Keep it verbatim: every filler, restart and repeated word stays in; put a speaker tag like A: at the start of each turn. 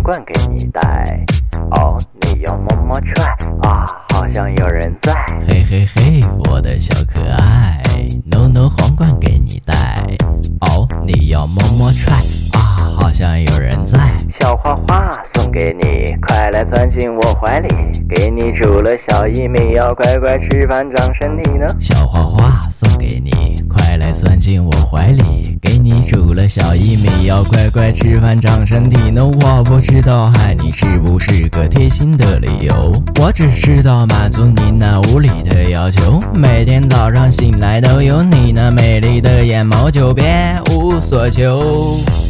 A: 罐给你带。哦，你要么么踹啊，好像有人在。
B: 嘿嘿嘿，我的小可爱 ，no no 皇冠给你带。哦，你要么么踹啊，好像有人在。
A: 小花花送给你，快来钻进我怀里，给你煮了小薏米，要乖乖吃饭长身体呢。
B: 小花花送给你，快来钻进我怀里，给你煮了小薏米，要乖乖吃饭长身体呢。我不知道爱你是不是个贴心的理由，我只知道满足你那无理的要求，每天早上醒来都有你那美丽的眼眸，就别无所求。